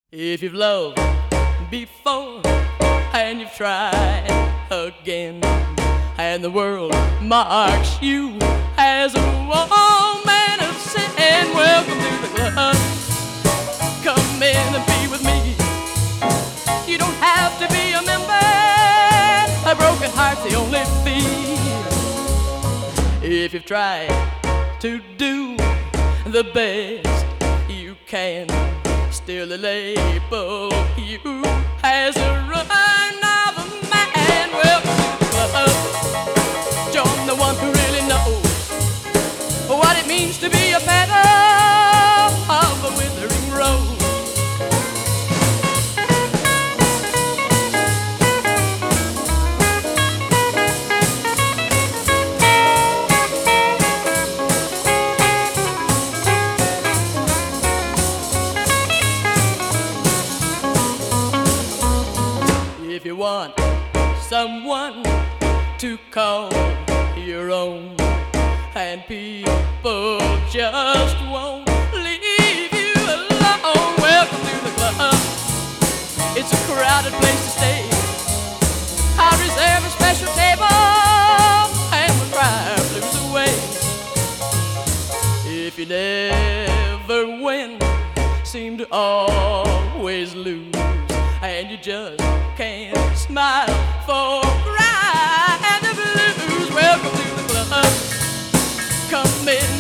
If you've loved before and you've tried again, and the world marks you as a woman of sin, welcome to the club. Come in and be with me. You don't have to be a member. A broken heart's the only fee. If you've tried to do the best you can, still they label you as a run of a man. Welcome to the club. Join the one who really knows what it means to be a petal of a withering rose. If you want someone to call your own, and people just won't leave you alone, welcome to the club. It's a crowded place to stay. I reserve a special table and we'll cry our blues away. If you never win, seem to always lose, and you just can't smile for crying the blues, welcome to the club. Come in